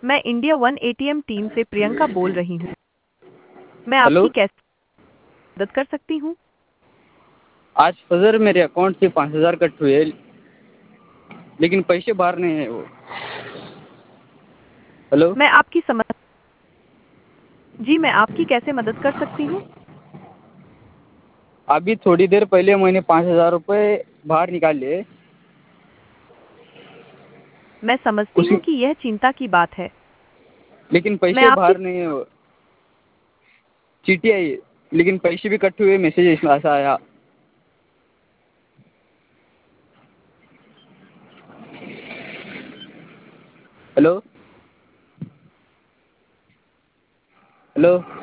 मैं India one ATM team से प्रियंका बोल रही हूँ। मैं आपकी हेलो। कैसे मदद कर सकती हूँ? आज फजर मेरे अकाउंट से 5,000 कट हुए, लेकिन पैसे बाहर नहीं है वो। हेलो। मैं आपकी समझ जी, मैं आपकी कैसे मदद कर सकती हूँ? अभी थोड़ी देर पहले मैंने 5,000 रुपये बाहर निकाले। मैं समझती उसी हूँ कि यह चिंता की बात है। लेकिन मैं पैसे आपकी बाहर नहीं है वो। चीटी आई, लेकिन पैसे भी कट हुए, मैसेज ऐसा आया। हेलो। हेलो।